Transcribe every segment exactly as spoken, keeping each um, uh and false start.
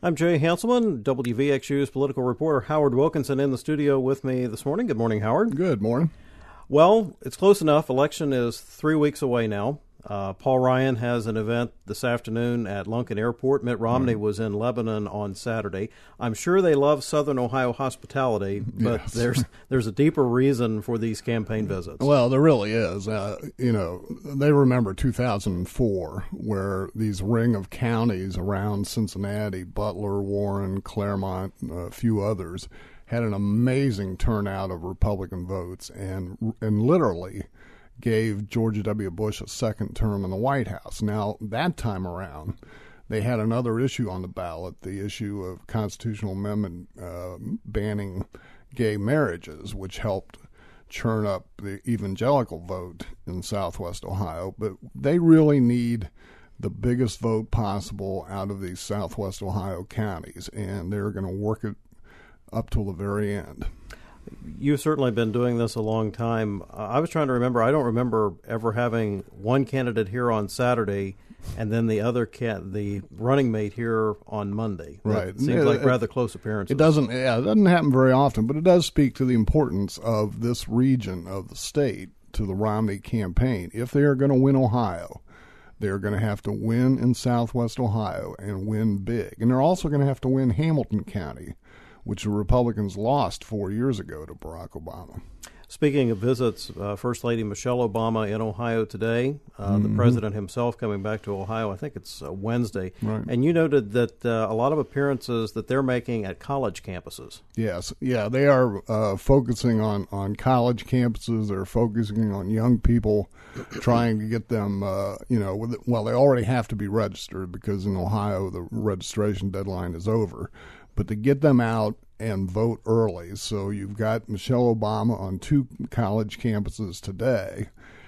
I'm Jay Hanselman, W V X U's political reporter Howard Wilkinson in the studio with me this morning. Good morning, Howard. Good morning. Well, it's close enough. Election is three weeks away now. Uh, Paul Ryan has an event this afternoon at Lunken Airport. Mitt Romney was in Lebanon on Saturday. I'm sure they love Southern Ohio hospitality, but Yes. there's there's a deeper reason for these campaign visits. Well, there really is. Uh, you know, they remember two thousand four, where these ring of counties around Cincinnati, Butler, Warren, Claremont, a few others, had an amazing turnout of Republican votes and and literally gave George W. Bush a second term in the White House. Now, that time around, they had another issue on the ballot, the issue of constitutional amendment uh, banning gay marriages, which helped churn up the evangelical vote in Southwest Ohio. But they really need the biggest vote possible out of these Southwest Ohio counties, and they're going to work it up till the very end. You've certainly been doing this a long time. Uh, I was trying to remember. I don't remember ever having one candidate here on Saturday and then the other cat, the running mate here on Monday. Right. That seems Yeah, like it, rather close appearances. It doesn't, yeah, it doesn't happen very often, but it does speak to the importance of this region of the state to the Romney campaign. If they are going to win Ohio, they're going to have to win in Southwest Ohio and win big. And they're also going to have to win Hamilton County, which the Republicans lost four years ago to Barack Obama. Speaking of visits, uh, First Lady Michelle Obama in Ohio today, uh, mm-hmm. the president himself coming back to Ohio, I think it's uh, Wednesday. Right. And you noted that uh, a lot of appearances that they're making at college campuses. Yes, yeah, they are uh, focusing on, on college campuses. They're focusing on young people, trying to get them, uh, you know, with, well, they already have to be registered because in Ohio the registration deadline is over. But to get them out and vote early. So you've got Michelle Obama on two college campuses today.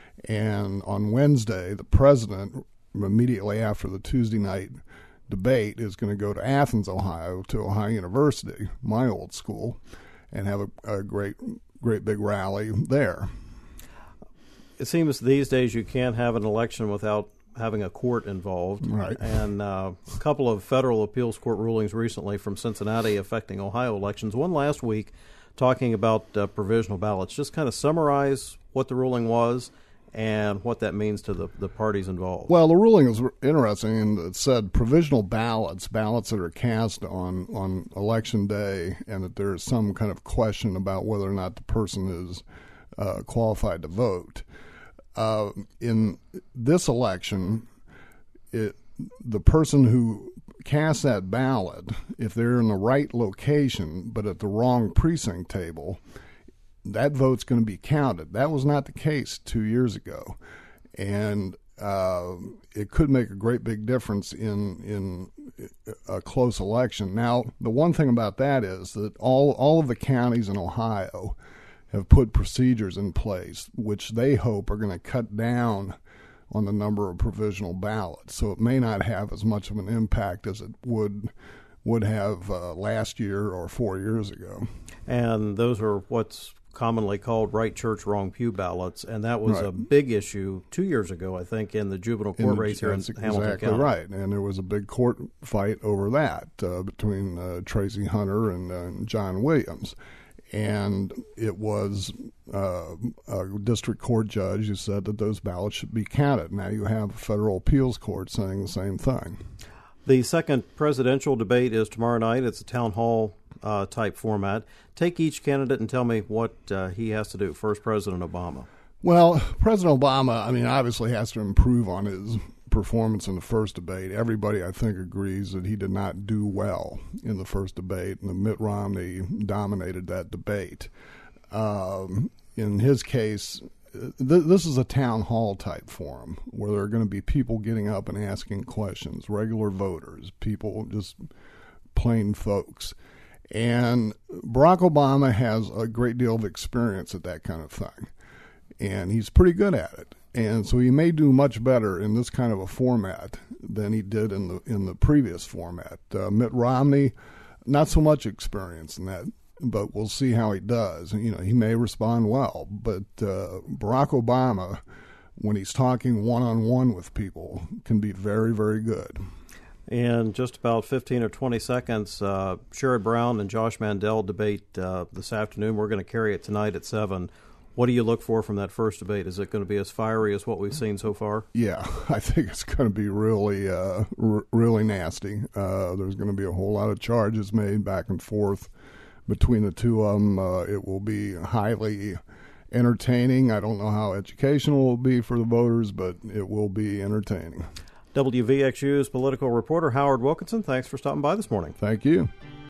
And on Wednesday, the president, immediately after the Tuesday night debate, is going to go to Athens, Ohio, to Ohio University, my old school, and have a, a great, great big rally there. It seems these days you can't have an election without having a court involved. Right. And uh, a couple of federal appeals court rulings recently from Cincinnati affecting Ohio elections. One last week talking about uh, provisional ballots. Just kind of summarize what the ruling was and what that means to the, the parties involved. Well, the ruling is interesting, and it said provisional ballots, ballots that are cast on, on election day, and that there's some kind of question about whether or not the person is uh, qualified to vote. Uh, in this election, it, the person who casts that ballot, if they're in the right location but at the wrong precinct table, that vote's going to be counted. That was not the case two years ago, and uh, it could make a great big difference in in a close election. Now, the one thing about that is that all all of the counties in Ohio have put procedures in place which they hope are going to cut down on the number of provisional ballots. So it may not have as much of an impact as it would would have uh, last year or four years ago. And those are what's commonly called right church, wrong pew ballots, and that was right. a big issue two years ago, I think, in the juvenile court in the, race here in Hamilton exactly County. Right, and there was a big court fight over that uh, between uh, Tracy Hunter and uh, John Williams. And it was uh, a district court judge who said that those ballots should be counted. Now you have a federal appeals court saying the same thing. The second presidential debate is tomorrow night. It's a town hall uh, type format. Take each candidate and tell me what uh, he has to do. First, President Obama. Well, President Obama, I mean, obviously has to improve on his performance in the first debate. Everybody, I think, agrees that he did not do well in the first debate, and Mitt Romney dominated that debate. Um, in his case, th- this is a town hall type forum where there are going to be people getting up and asking questions, regular voters, people, just plain folks. And Barack Obama has a great deal of experience at that kind of thing, and he's pretty good at it. And so he may do much better in this kind of a format than he did in the in the previous format. Uh, Mitt Romney, not so much experience in that, but we'll see how he does. You know, he may respond well, but uh, Barack Obama, when he's talking one-on-one with people, can be very, very good. In just about fifteen or twenty seconds, uh, Sherrod Brown and Josh Mandel debate uh, this afternoon. We're going to carry it tonight at seven. What do you look for from that first debate? Is it going to be as fiery as what we've seen so far? Yeah, I think it's going to be really, uh, r- really nasty. Uh, there's going to be a whole lot of charges made back and forth between the two of them. Uh, it will be highly entertaining. I don't know how educational it will be for the voters, but it will be entertaining. W V X U's political reporter Howard Wilkinson, thanks for stopping by this morning. Thank you.